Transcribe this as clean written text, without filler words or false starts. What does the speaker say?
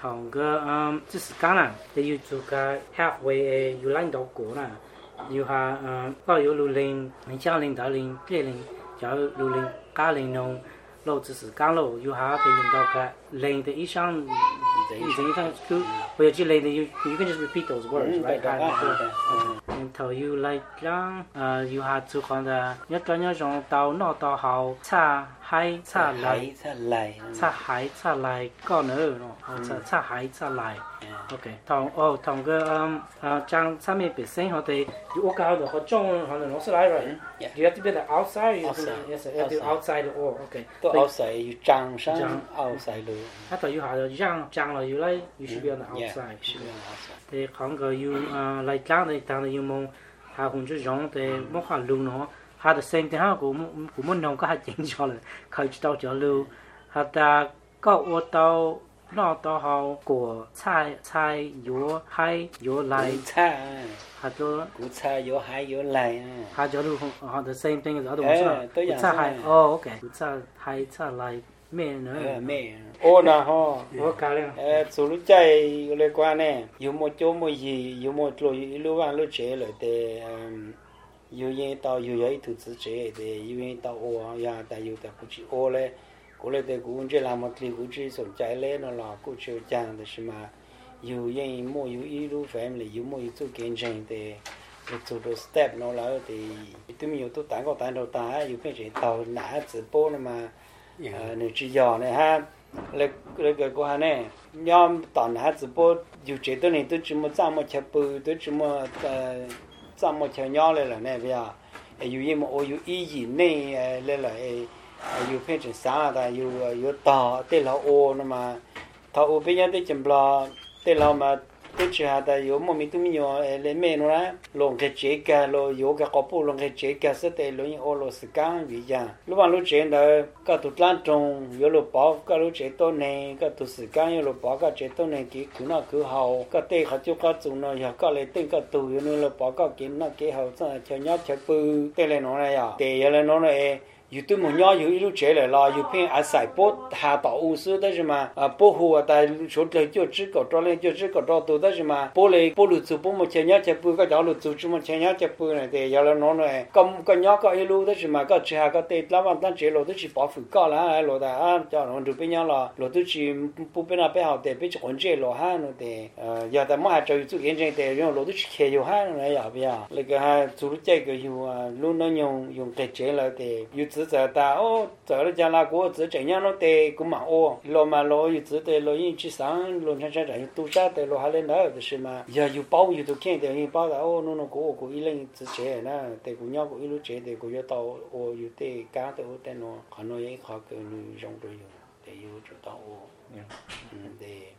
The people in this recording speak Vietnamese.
thằng cái chỉ là cái nào để yêu chú cái halfway yêu lãnh đạo của nè yêu ha có yêu lưu linh mình cho linh đạo linh cái linh cho lưu linh cá linh nông lâu只是刚lâu yêu ha để引导cái linh的以上你看就我有这类的 you can just repeat those words right thầu you like lang you have to con da nhất cho nhớ trong tàu nọ tàu hậu cha hay cha lại cha lại con nữa nó cha hay cha lại okay thằng cái trang上面本身họ thì you walk out họ trong họ nó sẽ lại rồi you have to be the outside yes you have to outside the or okay to outside you trang sang outside luôn 他等于好像trang了 you like you should be on the outside thì không có you like trang thì trang thì you mong hà cũng chỉ giống thì mỗi khoản luôn nó hà the same thì hà cũng muốn nông có hà chỉnh cho là khởi tàu cho lưu hà ta có ô tô nó tàu hậu của菜油海油来hà cho của菜油海油来 hà cho lưu hà the same thing as other ones của菜海okay của菜菜来mẹ nữa mẹ ô nè ho ô cá lên số lúc chạyเลยqua nèอยู่một chỗ một gìอยู่một lối lúc ăn lúc chế rồi thìอยู่ยังtaoอยู่ยังthủ tự chế thìอยู่ยังtao ô ya tạiอยู่tại cũng chỉ ô lên cũng lên thì cũng chỉ làm một thì cũng chỉ sổn chạy lên nó là cũng chỉ chẳng thì màอยู่ยังmuaอยู่ít lúc phải làอยู่mua chút kiến trình thì một số đồ step nó là thì tôi nhiều tôi tán có tán đầu táอยู่cái chuyện tàu nã chỉ bố mà nửa chỉ giò này ha lấy cái của hắn này nhóm tòn hạt chỉ bố dù chế tôi này tôi chỉ muốn chăm một chập bự tôi chỉ muốn chăm một chập nhỏ lên là này bây giờ dù gì mà dù ý gì này lên là dù phải chuyển sáng là dù tỏ tên là ô mà thọ ô bây giờ tôi chấm lo tên là mà tôi chỉ hạt là dù mà mình tôi nhiều lên mẹ nó á lồng cái chế cả lo dù cái cọp lồng cái chế cả sẽ tên lo những ô lo sự căng vì vậy lúc mà lúc chế đó cái tụt lan trồng dù lo bỏ cái lúc chế to này cái tụt sự căng dù lo bỏ cái chế to này cứ nó cứ hậu cái tê họ chụp cái dùng nó giờ cái lấy tên cái tụ dù nó bỏ cái kiến nó cái hậu sao cho nhát cho bự tên là nó này à tê giờ là nó nàyอยู่ตัวมันย่ออยู่อีลูกเฉยเลยรออยู่เพียงอาศัยปดหาต่ออุสือได้ใช่ไหมปดหัวแต่ชุดเลยจุดจื้อก็ตัวเลยจุดจื้อก็ตัวตัวได้ใช่ไหมปดเลยปดหลุดจูปดมันเชียร์เชียร์ปืนก็จะหลุดจูจูมันเชียร์เชียร์ปืนเนี่ยแต่ยาละน้องเลยก็ย่อก็อีลูได้ใช่ไหมก็เชียร์ก็เตะแล้ววันตั้งเฉยเราต้องชีปอฝึกก็แล้วเราแต่จะเราดูเป็นยังเราต้องชีปุ๊บเป็นอะไรเอาแต่เป็นคนเจเราห้าเราแต่อย่าแต่ไม่หาจะอยู่จุดเห็นใจแต่เราต้องชีเขียวห้าเราอย่าไปอ่ะเลยก็หาจุดใจก็อยู่ลุ้นน้อง用เกจเราแต่อยู่จุดจะแต่โอ้giờ nó chẳng là của chỉ chẳng nhau nó tệ cũng mà ô lo mà lo như chỉ tệ lo như chỉ sáng lo chẳng chẳng tu sa tệ lo hai lên đó thì mà giờ you bao you tu khen thì bao là ô nó của ý lên chỉ chế nè tệ của nhau của ý lúc chế tệ của tàu ô you tệ cá tệ ô tệ nó khó nói khó cái người trong rồi tệ you chủ tàu ô để